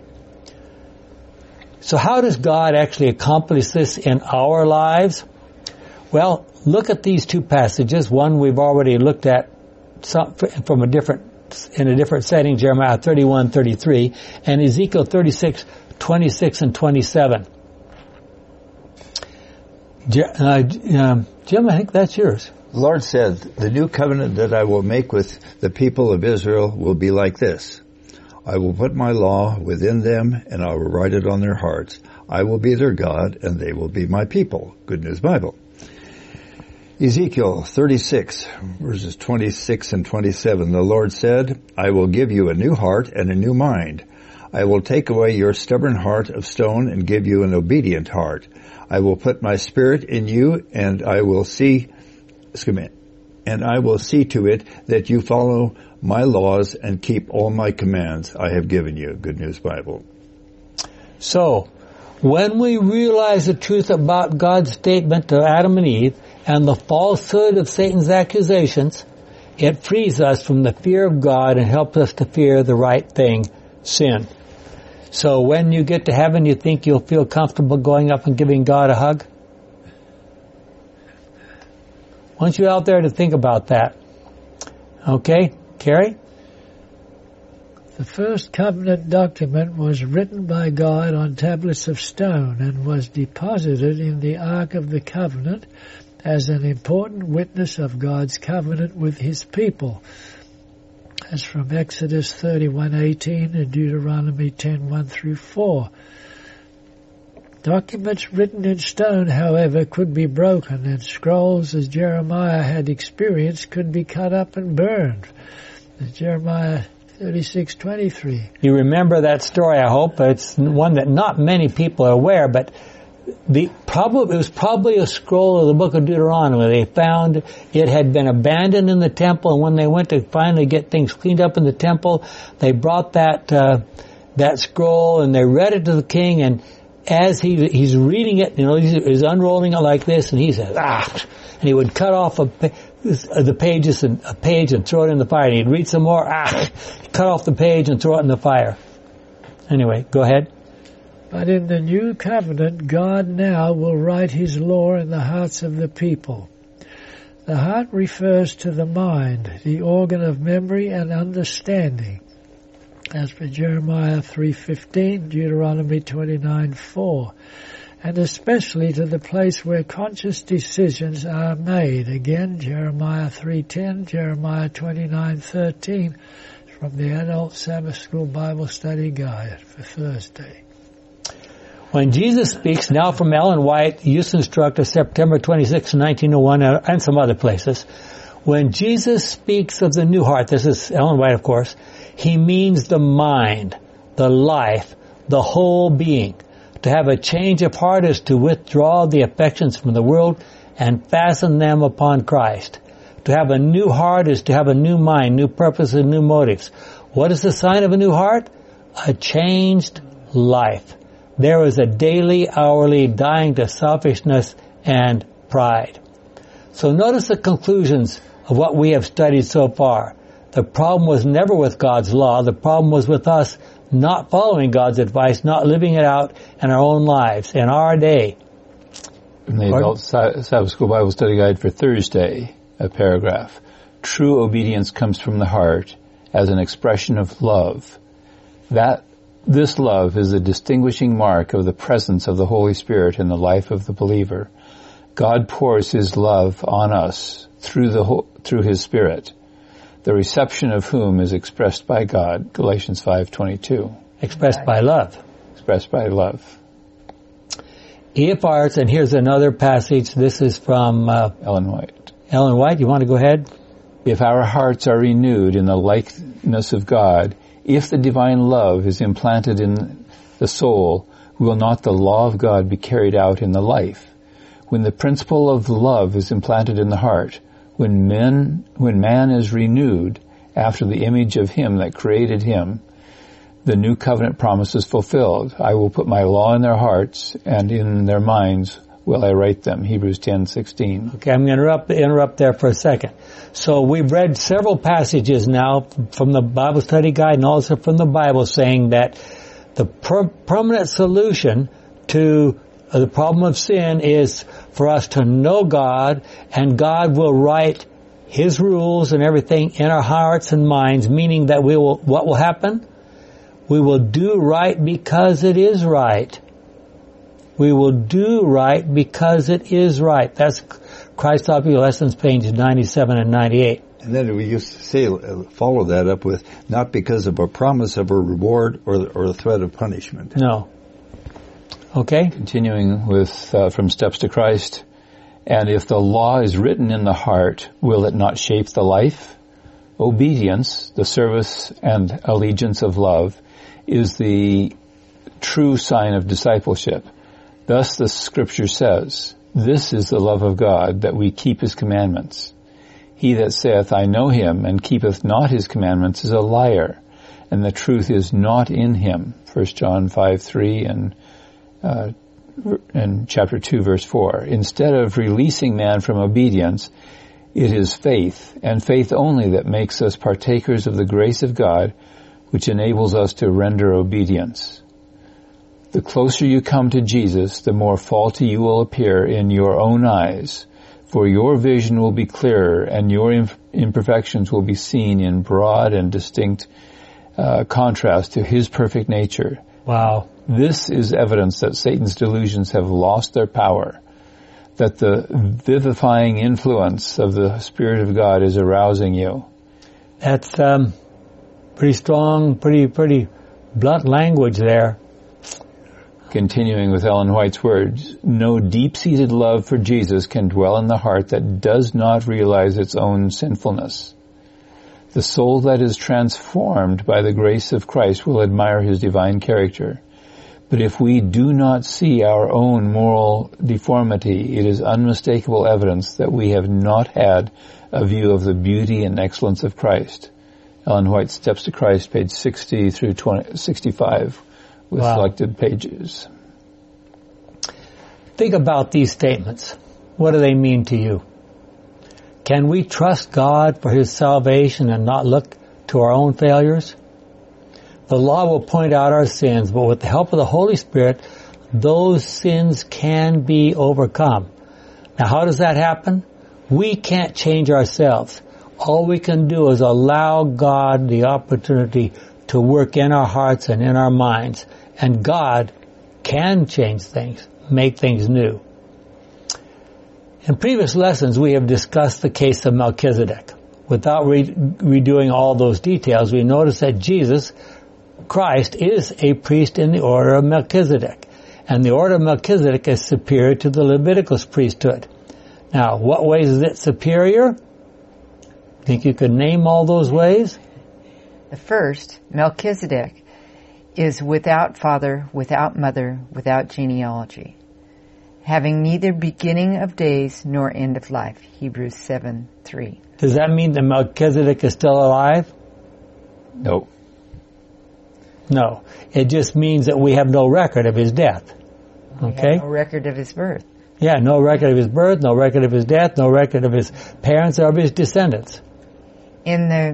So how does God actually accomplish this in our lives? Well, look at these two passages. One we've already looked at some, from a different, in a different setting, Jeremiah thirty-one thirty-three, and Ezekiel thirty-six twenty-six and twenty-seven. Uh, um, Jim, I think that's yours. The Lord said, the new covenant that I will make with the people of Israel will be like this. I will put my law within them, and I will write it on their hearts. I will be their God, and they will be my people. Good News Bible. Ezekiel thirty-six, verses twenty-six and twenty-seven. The Lord said, I will give you a new heart and a new mind. I will take away your stubborn heart of stone and give you an obedient heart. I will put my spirit in you, and I will see, excuse me, and I will see to it that you follow my laws and keep all my commands I have given you. Good News Bible. So, when we realize the truth about God's statement to Adam and Eve and the falsehood of Satan's accusations, it frees us from the fear of God and helps us to fear the right thing, sin. So when you get to heaven, you think you'll feel comfortable going up and giving God a hug? I want you out there to think about that. Okay, Carrie? The first covenant document was written by God on tablets of stone and was deposited in the Ark of the Covenant as an important witness of God's covenant with His people. As from Exodus thirty-one eighteen and Deuteronomy ten one through four. Documents written in stone, however, could be broken, and scrolls, as Jeremiah had experienced, could be cut up and burned. As Jeremiah thirty-six twenty-three. You remember that story, I hope. It's one that not many people are aware, but the probably it was probably a scroll of the book of Deuteronomy. They found it had been abandoned in the temple, and when they went to finally get things cleaned up in the temple, they brought that uh, that scroll and they read it to the king. And as he he's reading it, you know, he's, he's unrolling it like this, and he says, "Ah!" and he would cut off a, the pages and a page and throw it in the fire. And he'd read some more, ah, cut off the page and throw it in the fire. Anyway, go ahead. But in the new covenant, God now will write His law in the hearts of the people. The heart refers to the mind, the organ of memory and understanding, as per Jeremiah three fifteen, Deuteronomy twenty-nine four, and especially to the place where conscious decisions are made. Again, Jeremiah three ten, Jeremiah twenty-nine thirteen, from the Adult Sabbath School Bible Study Guide for Thursday. When Jesus speaks, now from Ellen White, Youth Instructor, September twenty-sixth, nineteen oh one, and some other places. When Jesus speaks of the new heart, this is Ellen White, of course, He means the mind, the life, the whole being. To have a change of heart is to withdraw the affections from the world and fasten them upon Christ. To have a new heart is to have a new mind, new purpose, and new motives. What is the sign of a new heart? A changed life. There is a daily, hourly dying to selfishness and pride. So notice the conclusions of what we have studied so far. The problem was never with God's law. The problem was with us not following God's advice, not living it out in our own lives, in our day. In the Adult Sabbath School Bible Study Guide for Thursday, a paragraph. True obedience comes from the heart as an expression of love. That this love is a distinguishing mark of the presence of the Holy Spirit in the life of the believer. God pours His love on us through the through His Spirit, the reception of whom is expressed by God. Galatians five twenty-two. Expressed by love. Expressed by love. If ours, and here's another passage. This is from uh, Ellen White. Ellen White, you want to go ahead? If our hearts are renewed in the likeness of God, if the divine love is implanted in the soul, will not the law of God be carried out in the life? When the principle of love is implanted in the heart, when men, when man is renewed after the image of Him that created him, the new covenant promise is fulfilled. I will put my law in their hearts, and in their minds will I write them. Hebrews ten sixteen. Okay, I'm going to interrupt, interrupt there for a second. So we've read several passages now from the Bible Study Guide and also from the Bible saying that the per- permanent solution to the problem of sin is for us to know God, and God will write His rules and everything in our hearts and minds, meaning that we will, what will happen? We will do right because it is right. We will do right because it is right. That's Christ Taught Me Lessons, pages ninety-seven and ninety-eight. And then we used to say, uh, follow that up with, not because of a promise of a reward or the, or the threat of punishment. No. Okay? Continuing with, uh, from Steps to Christ. And if the law is written in the heart, will it not shape the life? Obedience, the service and allegiance of love, is the true sign of discipleship. Thus the Scripture says, this is the love of God, that we keep His commandments. He that saith, I know Him, and keepeth not His commandments, is a liar, and the truth is not in him. First John five three and uh, and chapter two, verse four. Instead of releasing man from obedience, it is faith, and faith only, that makes us partakers of the grace of God, which enables us to render obedience. The closer you come to Jesus, the more faulty you will appear in your own eyes, for your vision will be clearer, and your imperfections will be seen in broad and distinct uh, contrast to His perfect nature. Wow. This is evidence that Satan's delusions have lost their power, that the vivifying influence of the Spirit of God is arousing you. That's um, pretty strong, pretty pretty blunt language there. Continuing with Ellen White's words, no deep-seated love for Jesus can dwell in the heart that does not realize its own sinfulness. The soul that is transformed by the grace of Christ will admire His divine character. But if we do not see our own moral deformity, it is unmistakable evidence that we have not had a view of the beauty and excellence of Christ. Ellen White, Steps to Christ, page sixty through sixty-five, with wow. selected pages. Think about these statements. What do they mean to you? Can we trust God for His salvation and not look to our own failures? The law will point out our sins, but with the help of the Holy Spirit, those sins can be overcome. Now, how does that happen? We can't change ourselves. All we can do is allow God the opportunity to work in our hearts and in our minds. And God can change things, make things new. In previous lessons, we have discussed the case of Melchizedek. Without re- redoing all those details, we notice that Jesus Christ is a priest in the order of Melchizedek, and the order of Melchizedek is superior to the Levitical priesthood. Now, what ways is it superior? Think you could name all those ways? The first, Melchizedek, is without father, without mother, without genealogy, having neither beginning of days nor end of life. Hebrews seven three. Does that mean that Melchizedek is still alive? No. No. It just means that we have no record of his death. Okay? We have no record of his birth. Yeah, no record of his birth, no record of his death, no record of his parents or of his descendants. In the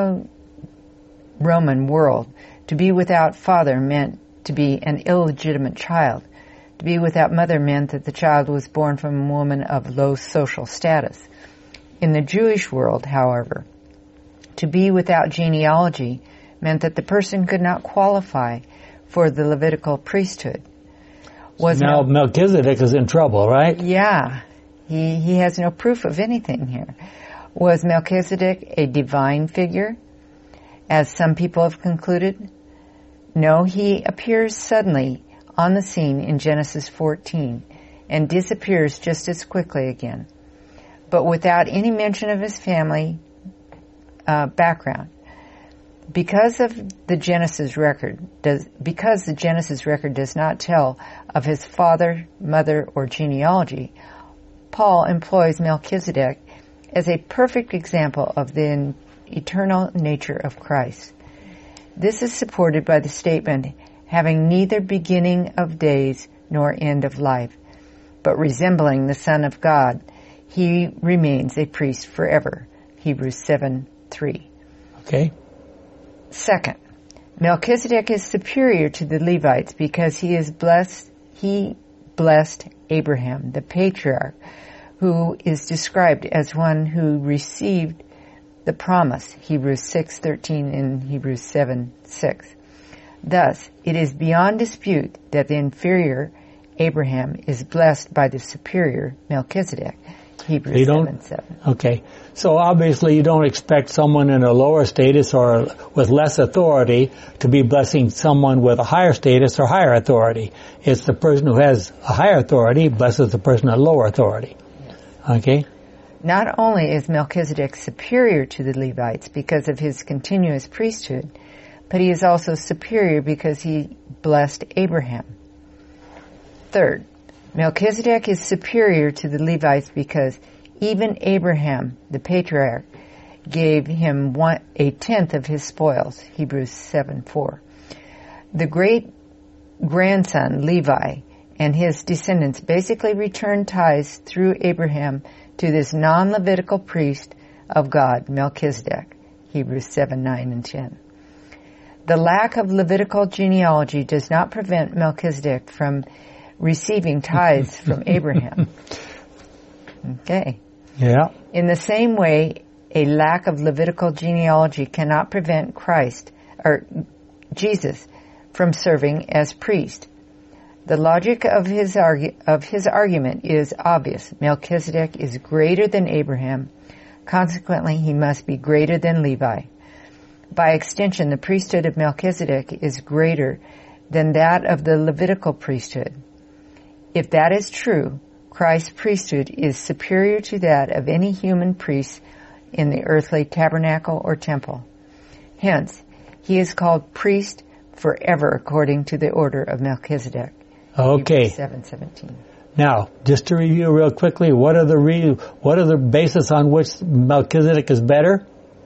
Greco-Roman world, to be without father meant to be an illegitimate child. To be without mother meant that the child was born from a woman of low social status. In the Jewish world, however, to be without genealogy meant that the person could not qualify for the Levitical priesthood. Was now Mel- Melchizedek is in trouble, right? Yeah. He, he has no proof of anything here. Was Melchizedek a divine figure, as some people have concluded? No, he appears suddenly on the scene in Genesis fourteen and disappears just as quickly again, but without any mention of his family uh, background. Because of the Genesis record, does, because the Genesis record does not tell of his father, mother, or genealogy, Paul employs Melchizedek as a perfect example of the eternal nature of Christ. This is supported by the statement, having neither beginning of days nor end of life, but resembling the Son of God, he remains a priest forever. Hebrews seven three. Okay. Second, Melchizedek is superior to the Levites because he is blessed, he blessed Abraham, the patriarch, who is described as one who received the promise, Hebrews six thirteen and Hebrews seven six. Thus, it is beyond dispute that the inferior Abraham is blessed by the superior Melchizedek, Hebrews seven seven. Okay. So obviously you don't expect someone in a lower status or with less authority to be blessing someone with a higher status or higher authority. It's the person who has a higher authority blesses the person at lower authority. Okay? Not only is Melchizedek superior to the Levites because of his continuous priesthood, but he is also superior because he blessed Abraham. Third, Melchizedek is superior to the Levites because even Abraham, the patriarch, gave him one, a tenth of his spoils, Hebrews seven four. The great grandson, Levi, and his descendants basically returned tithes through Abraham to this non-Levitical priest of God, Melchizedek, Hebrews seven nine and ten. The lack of Levitical genealogy does not prevent Melchizedek from receiving tithes from Abraham. Okay. Yeah. In the same way, a lack of Levitical genealogy cannot prevent Christ, or Jesus, from serving as priest. The logic of his, argu- of his argument is obvious. Melchizedek is greater than Abraham. Consequently, he must be greater than Levi. By extension, the priesthood of Melchizedek is greater than that of the Levitical priesthood. If that is true, Christ's priesthood is superior to that of any human priest in the earthly tabernacle or temple. Hence, he is called priest forever according to the order of Melchizedek. Okay. seven seventeen. Now, just to review real quickly, what are the re- what are the basis on which Melchizedek is better?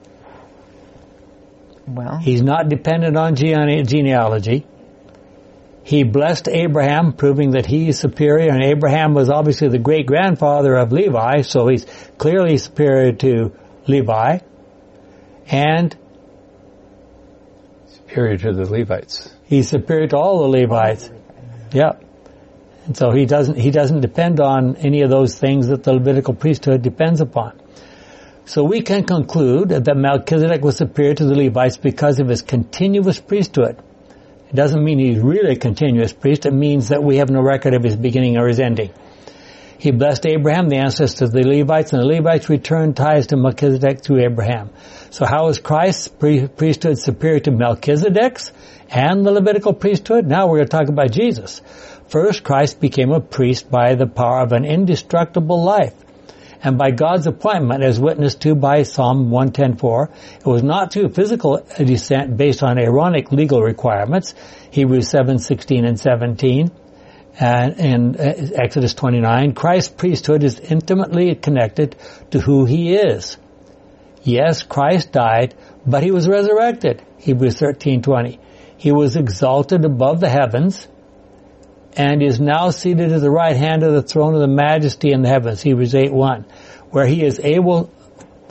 Well, He's not dependent on gene- genealogy. He blessed Abraham, proving that he is superior, and Abraham was obviously the great-grandfather of Levi, so he's clearly superior to Levi. And Superior to the Levites. he's superior to all the Levites. Yep. And so he doesn't he doesn't depend on any of those things that the Levitical priesthood depends upon. So we can conclude that Melchizedek was superior to the Levites because of his continuous priesthood. It doesn't mean he's really a continuous priest. It means that we have no record of his beginning or his ending. He blessed Abraham, the ancestor of the Levites, and the Levites returned tithes to Melchizedek through Abraham. So how is Christ's priesthood superior to Melchizedek's and the Levitical priesthood? Now we're going to talk about Jesus. First, Christ became a priest by the power of an indestructible life, and by God's appointment, as witnessed to by Psalm one ten four. It was not through physical descent based on Aaronic legal requirements, Hebrews seven sixteen and seventeen, and in Exodus twenty-nine. Christ's priesthood is intimately connected to who he is. Yes, Christ died, but he was resurrected, Hebrews thirteen twenty. He was exalted above the heavens, and is now seated at the right hand of the throne of the majesty in the heavens, Hebrews eight one, where he is able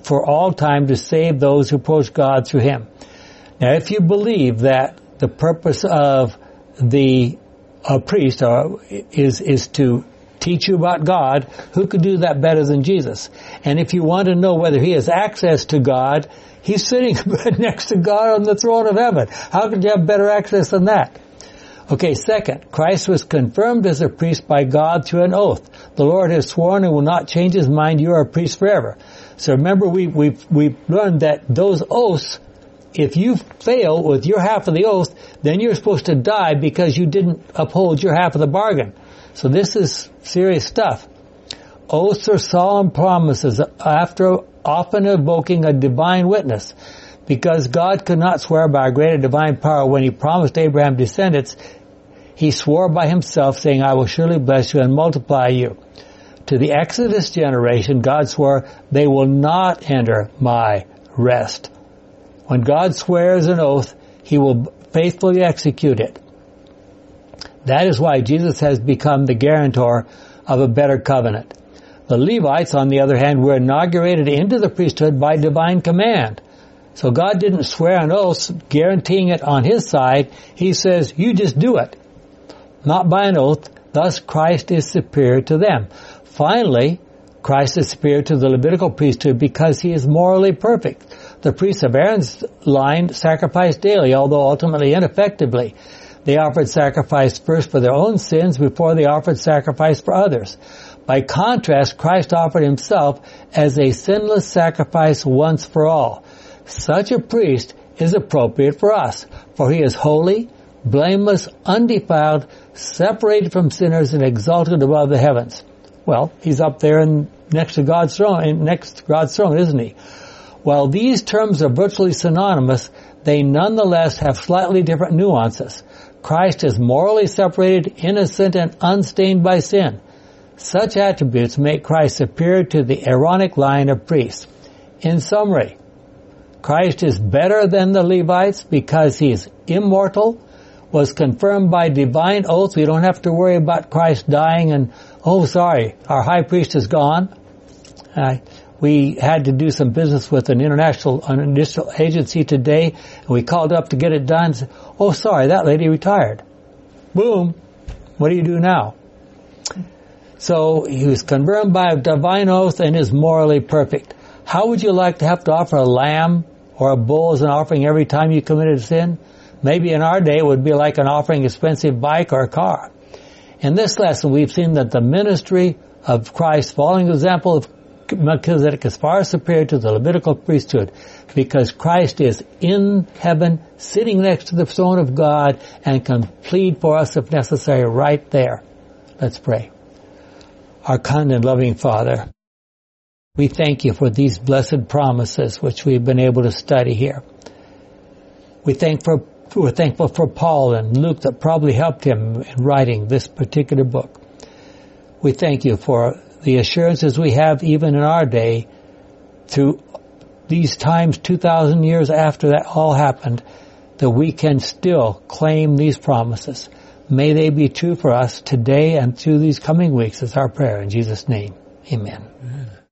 for all time to save those who approach God through him. Now, if you believe that the purpose of the uh, priest uh, is is to teach you about God, who could do that better than Jesus? And if you want to know whether he has access to God, he's sitting next to God on the throne of heaven. How could you have better access than that? Okay, second, Christ was confirmed as a priest by God through an oath. The Lord has sworn and will not change his mind. You are a priest forever. So remember, we, we've, we've learned that those oaths, if you fail with your half of the oath, then you're supposed to die because you didn't uphold your half of the bargain. So this is serious stuff. Oaths are solemn promises after often evoking a divine witness. Because God could not swear by a greater divine power when he promised Abraham descendants, he swore by himself, saying, I will surely bless you and multiply you. To the Exodus generation, God swore, they will not enter my rest. When God swears an oath, he will faithfully execute it. That is why Jesus has become the guarantor of a better covenant. The Levites, on the other hand, were inaugurated into the priesthood by divine command. So God didn't swear an oath guaranteeing it on his side. He says, you just do it. Not by an oath. Thus Christ is superior to them. Finally, Christ is superior to the Levitical priesthood because he is morally perfect. The priests of Aaron's line sacrificed daily, although ultimately ineffectively. They offered sacrifice first for their own sins before they offered sacrifice for others. By contrast, Christ offered himself as a sinless sacrifice once for all. Such a priest is appropriate for us, for he is holy, blameless, undefiled, separated from sinners, and exalted above the heavens. Well, he's up there and next to God's throne, next to God's throne, isn't he? While these terms are virtually synonymous, they nonetheless have slightly different nuances. Christ is morally separated, innocent, and unstained by sin. Such attributes make Christ superior to the Aaronic line of priests. In summary, Christ is better than the Levites because he is immortal, was confirmed by divine oath. We don't have to worry about Christ dying and, oh, sorry, our high priest is gone. Uh, we had to do some business with an international, an international agency today, and we called up to get it done. Said, oh, sorry, that lady retired. Boom. What do you do now? So he was confirmed by a divine oath and is morally perfect. How would you like to have to offer a lamb or a bull as an offering every time you committed a sin? Maybe in our day it would be like an offering expensive bike or a car. In this lesson we've seen that the ministry of Christ, following the example of Melchizedek, is far superior to the Levitical priesthood because Christ is in heaven, sitting next to the throne of God, and can plead for us if necessary right there. Let's pray. Our kind and loving Father, we thank you for these blessed promises which we've been able to study here. We thank for, we're thankful for Paul and Luke that probably helped him in writing this particular book. We thank you for the assurances we have even in our day through these times two thousand years after that all happened, that we can still claim these promises. May they be true for us today and through these coming weeks is our prayer in Jesus' name. Amen.